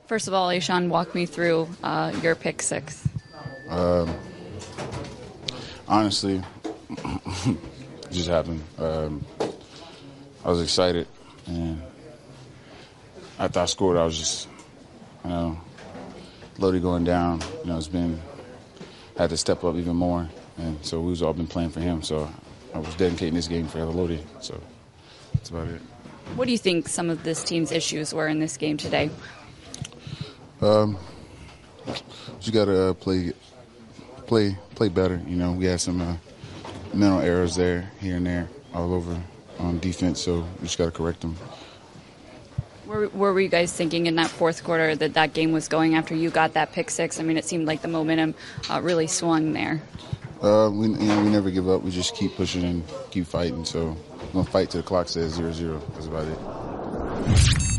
First of all, Ishan, walk me through your pick six. Honestly, it just happened. I was excited, and after I scored, I was just, Lodi going down. Had to step up even more, and so we was all been playing for him. So I was dedicating this game for Lodi. So that's about it. What do you think some of this team's issues were in this game today? You got to play better. We had some mental errors there, here and there, all over on defense. So we just got to correct them. Where were you guys thinking in that fourth quarter that game was going after you got that pick six? I mean, it seemed like the momentum really swung there. We never give up. We just keep pushing and keep fighting. So we're going to fight till the clock says 0-0. That's about it.